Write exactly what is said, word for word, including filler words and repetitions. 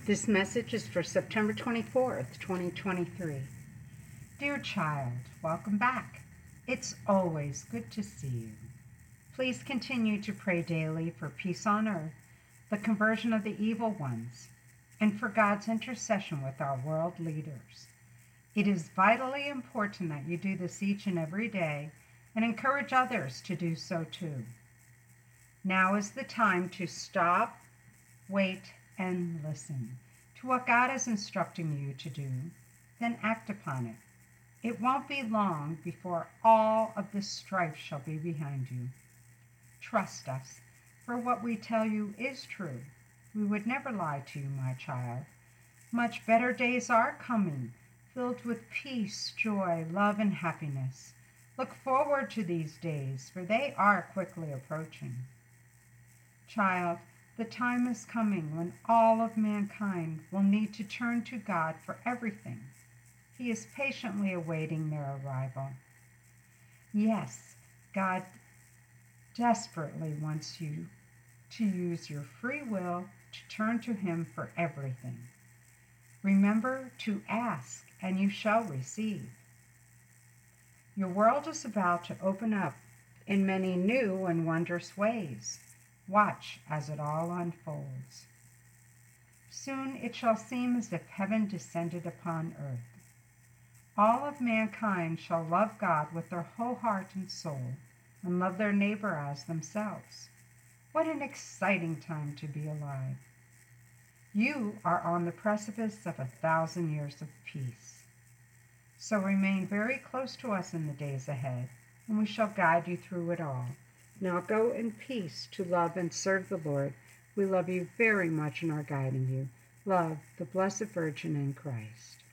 This message is for September twenty-fourth, twenty twenty-three. Dear child, welcome back. It's always good to see you. Please continue to pray daily for peace on earth, the conversion of the evil ones, and for God's intercession with our world leaders. It is vitally important that you do this each and every day and encourage others to do so too. Now is the time to stop, wait, and listen to what God is instructing you to do, then act upon it. It won't be long before all of this strife shall be behind you. Trust us, for what we tell you is true. We would never lie to you, my child. Much better days are coming, filled with peace, joy, love, and happiness. Look forward to these days, for they are quickly approaching. Child, the time is coming when all of mankind will need to turn to God for everything. He is patiently awaiting their arrival. Yes, God desperately wants you to use your free will to turn to Him for everything. Remember to ask, and you shall receive. Your world is about to open up in many new and wondrous ways. Watch as it all unfolds. Soon it shall seem as if heaven descended upon earth. All of mankind shall love God with their whole heart and soul, and love their neighbor as themselves. What an exciting time to be alive. You are on the precipice of a thousand years of peace. So remain very close to us in the days ahead, and we shall guide you through it all. Now go in peace to love and serve the Lord. We love you very much and are guiding you. Love, the Blessed Virgin and Christ.